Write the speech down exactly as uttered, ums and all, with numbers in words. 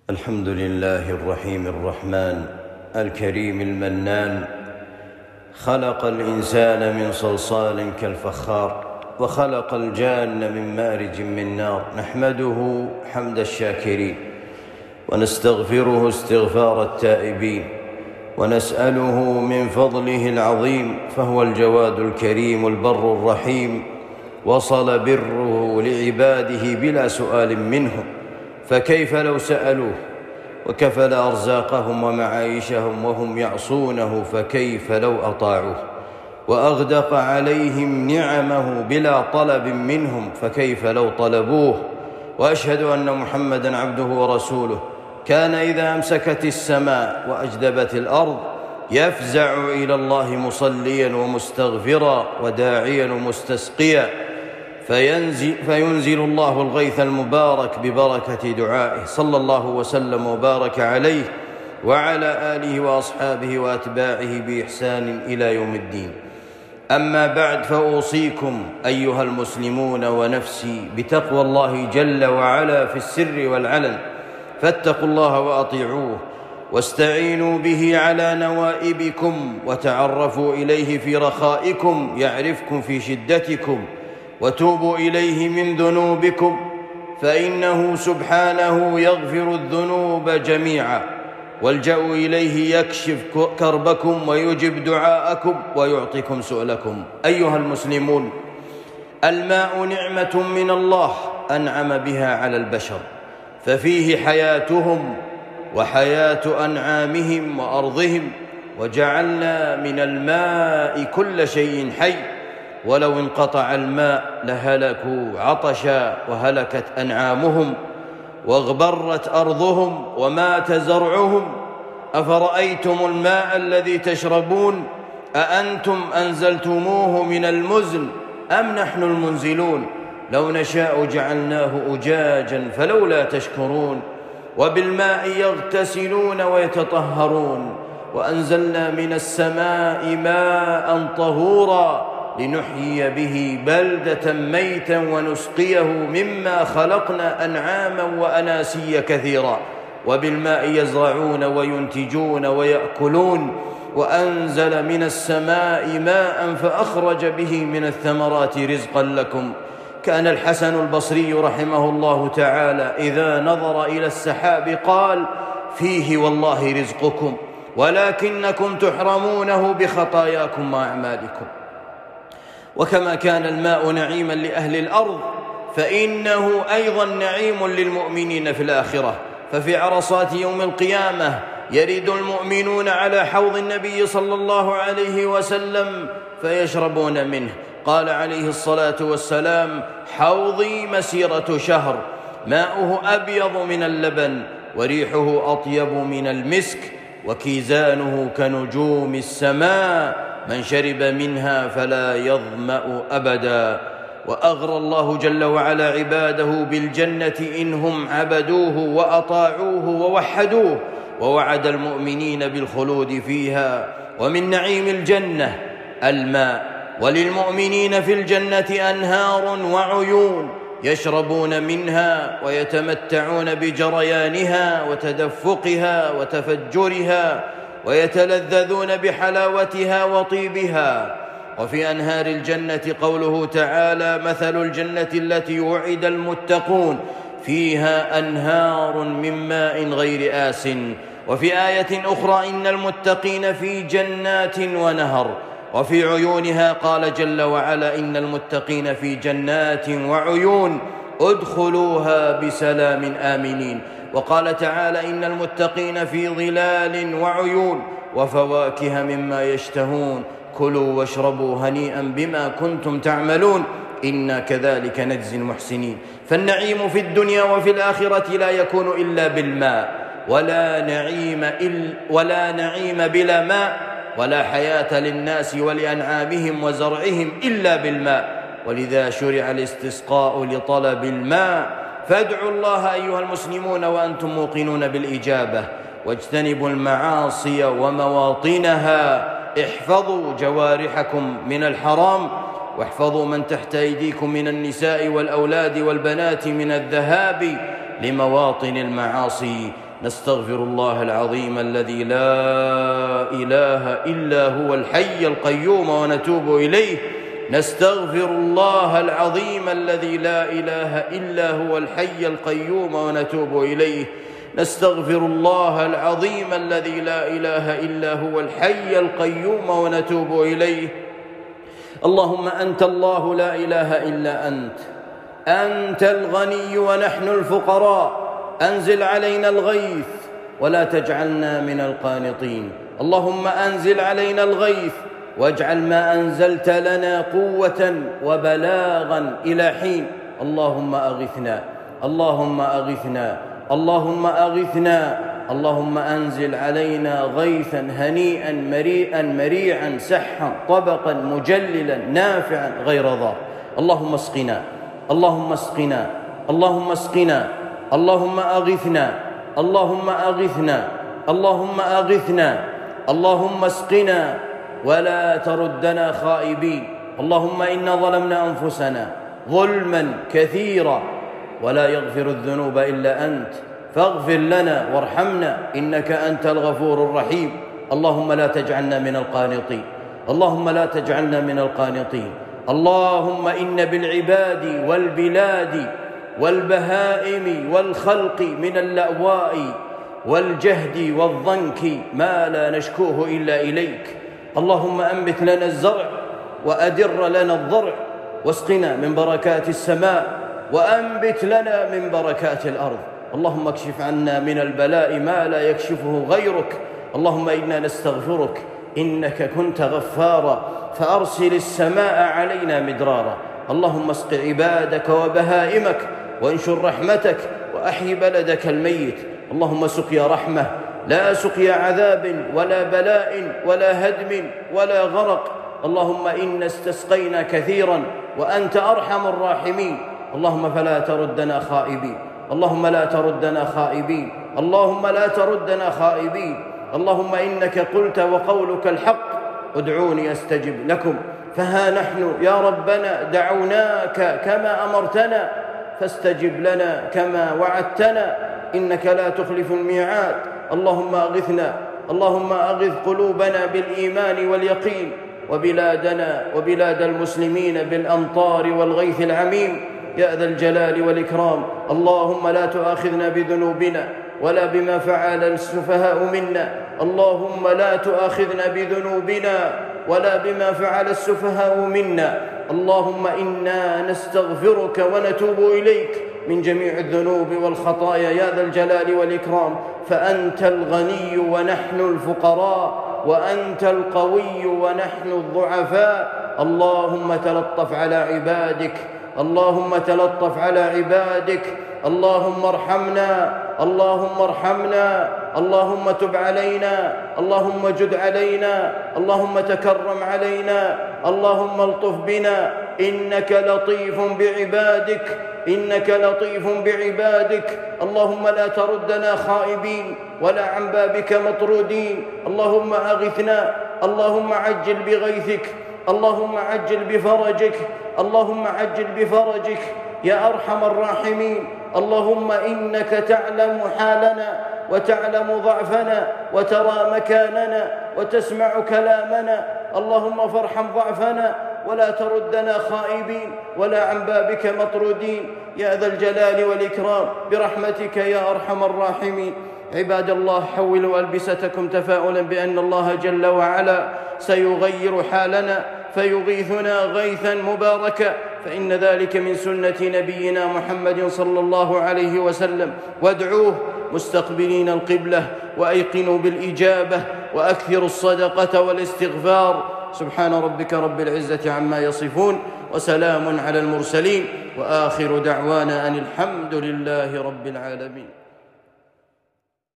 الحمد لله الرحيم الرحمن الكريم المنان، خلق الإنسان من صلصال كالفخار، وخلق الجان من مارج من نار. نحمده حمد الشاكرين، ونستغفره استغفار التائبين، ونسأله من فضله العظيم، فهو الجواد الكريم البر الرحيم، وصل بره لعباده بلا سؤال منهم، فكيف لو سألوه؟ وكفل أرزاقهم ومعايشهم وهم يعصونه، فكيف لو أطاعوه؟ وأغدق عليهم نعمه بلا طلب منهم، فكيف لو طلبوه؟ وأشهد أن محمدًا عبده ورسوله، كان إذا أمسكت السماء وأجدبت الأرض يفزع إلى الله مصليا ومستغفرا وداعيا ومستسقيا، فينزل, فينزل الله الغيث المبارك ببركة دعائه، صلى الله وسلم وبارك عليه وعلى آله وأصحابه وأتباعه بإحسان إلى يوم الدين. أما بعد، فأوصيكم أيها المسلمون ونفسي بتقوى الله جل وعلا في السر والعلن، فاتقوا الله وأطيعوه، واستعينوا به على نوائبكم، وتعرفوا إليه في رخائكم يعرفكم في شدتكم، وتوبوا إليه من ذنوبكم، فإنه سبحانه يغفر الذنوب جميعا، والجأوا إليه يكشف كربكم ويجب دعاءكم ويعطيكم سؤلكم. أيها المسلمون، الماء نعمة من الله أنعم بها على البشر، ففيه حياتهم وحياة أنعامهم وأرضهم، وجعلنا من الماء كل شيء حي، ولو انقطع الماء لهلكوا عطشا، وهلكت أنعامهم، واغبرت أرضهم، ومات زرعهم. أفرأيتم الماء الذي تشربون أأنتم أنزلتموه من المزن أم نحن المنزلون؟ لو نشاء جعلناه أجاجا فلولا تشكرون. وبالماء يغتسلون ويتطهرون، وأنزلنا من السماء ماء طهورا لنحيي به بلدة ميتا ونسقيه مما خلقنا أنعاما وأناسيا كثيرا. وبالماء يزرعون وينتجون ويأكلون، وأنزل من السماء ماء فأخرج به من الثمرات رزقا لكم. كان الحسن البصري رحمه الله تعالى إذا نظر إلى السحاب قال: فيه والله رزقكم، ولكنكم تحرمونه بخطاياكم وأعمالكم. وكما كان الماء نعيما لأهل الأرض، فإنه أيضا نعيم للمؤمنين في الآخرة. ففي عرصات يوم القيامة يرد المؤمنون على حوض النبي صلى الله عليه وسلم فيشربون منه. قال عليه الصلاة والسلام: حوضي مسيرة شهر، ماؤه أبيض من اللبن، وريحه أطيب من المسك، وكيزانه كنجوم السماء، من شرب منها فلا يظمأ أبدا. وأغرى الله جل وعلا عباده بالجنة إنهم عبدوه وأطاعوه ووحدوه، ووعد المؤمنين بالخلود فيها. ومن نعيم الجنة الماء، وللمؤمنين في الجنة أنهار وعيون يشربون منها ويتمتعون بجريانها وتدفقها وتفجرها، ويتلذذون بحلاوتها وطيبها. وفي أنهار الجنة قوله تعالى: مثل الجنة التي وعد المتقون فيها أنهار من ماء غير آسٍ. وفي آية أخرى: إن المتقين في جنات ونهر. وفي عيونها قال جل وعلا: إن المتقين في جنات وعيون ادخلوها بسلام آمنين. وقال تعالى: إن المتقين في ظلال وعيون وفواكه مما يشتهون، كلوا واشربوا هنيئا بما كنتم تعملون، إنا كذلك نجزي المحسنين. فالنعيم في الدنيا وفي الآخرة لا يكون إلا بالماء، ولا نعيم, إلا ولا نعيم بلا ماء، ولا حياة للناس ولأنعامهم وزرعهم إلا بالماء. ولذا شرع الاستسقاء لطلب الماء. فادعوا الله أيها المسلمون وأنتم موقنون بالإجابة، واجتنبوا المعاصي ومواطنها. احفظوا جوارحكم من الحرام، واحفظوا من تحت أيديكم من النساء والأولاد والبنات من الذهاب لمواطن المعاصي. نستغفر الله العظيم الذي لا إله إلا هو الحي القيوم ونتوب إليه نستغفر الله العظيم الذي لا إله إلا هو الحي القيوم ونتوب إليه نستغفر الله العظيم الذي لا إله إلا هو الحي القيوم ونتوب إليه. اللهم أنت الله لا إله إلا أنت، أنت الغني ونحن الفقراء، أنزل علينا الغيث ولا تجعلنا من القانطين. اللهم أنزل علينا الغيث واجعل ما أنزلت لنا قوة وبلاغا إلى حين. اللهم أغثنا، اللهم أغثنا، اللهم أغثنا. اللهم أنزل علينا غيثا هنيئا مريئا مريعا سحا طبقا مجللا نافعا غير ضار. اللهم اسقنا، اللهم اسقنا، اللهم اسقنا، اللهم أغثنا، اللهم أغثنا، اللهم أغثنا، اللهم اسقنا ولا تردنا خائبين. اللهم إنا ظلمنا أنفسنا ظلما كثيرا ولا يغفر الذنوب إلا أنت فاغفر لنا وارحمنا إنك أنت الغفور الرحيم. اللهم لا تجعلنا من القانطين، اللهم لا تجعلنا من القانطين. اللهم إن بالعباد والبلاد والبهائم والخلق من اللأواء والجهد والضنك ما لا نشكوه إلا إليك. اللهم أنبت لنا الزرع وأدر لنا الضرع واسقنا من بركات السماء وأنبت لنا من بركات الأرض. اللهم اكشف عنا من البلاء ما لا يكشفه غيرك. اللهم إنا نستغفرك إنك كنت غفارا فأرسل السماء علينا مدرارا. اللهم اسق عبادك وبهائمك وانشر رحمتك وأحي بلدك الميت. اللهم سقيا رحمة لا سقيا عذاب ولا بلاء ولا هدم ولا غرق. اللهم إنا استسقينا كثيرا وأنت أرحم الراحمين. اللهم فلا تردنا خائبين، اللهم لا تردنا خائبين، اللهم لا تردنا خائبين. اللهم إنك قلت وقولك الحق ادعوني أستجب لكم. فها نحن يا ربنا دعوناك كما أمرتنا فاستجب لنا كما وعدتنا إنك لا تخلف الميعاد. اللهم أغثنا، اللهم أغث قلوبنا بالإيمان واليقين وبلادنا وبلاد المسلمين بالأمطار والغيث العميم يا ذا الجلال والإكرام. اللهم لا تؤاخذنا بذنوبنا ولا بما فعل السفهاء منا. اللهم لا تؤاخذنا بذنوبنا ولا بما فعل السفهاء منا. اللهم إنا نستغفرك ونتوب إليك من جميع الذنوب والخطايا يا ذا الجلال والإكرام. فأنت الغني ونحن الفقراء وأنت القوي ونحن الضعفاء. اللهم تلطف على عبادك، اللهم تلطف على عبادك. اللهم ارحمنا، اللهم ارحمنا، اللهم تب علينا، اللهم جد علينا، اللهم تكرم علينا، اللهم الطف بنا إنك لطيف بعبادك، إنك لطيف بعبادك. اللهم لا تردنا خائبين ولا عن بابك مطرودين. اللهم أغثنا، اللهم عجل بغيثك، اللهم عجل بفرجك، اللهم عجل بفرجك يا أرحم الراحمين. اللهم إنك تعلم حالنا وتعلم ضعفنا وترى مكاننا وتسمع كلامنا. اللهم فارحم ضعفنا ولا تردنا خائبين ولا عن بابك مطرودين يا ذا الجلال والإكرام برحمتك يا أرحم الراحمين. عباد الله، حولوا ألبستكم تفاؤلا بأن الله جل وعلا سيغير حالنا فيغيثنا غيثا مباركا، فإن ذلك من سنة نبينا محمد صلى الله عليه وسلم. وادعوه مستقبلين القبلة وأيقنوا بالإجابة وأكثروا الصدقة والاستغفار. سبحان ربك رب العزة عما يصفون وسلام على المرسلين وآخر دعوانا أن الحمد لله رب العالمين.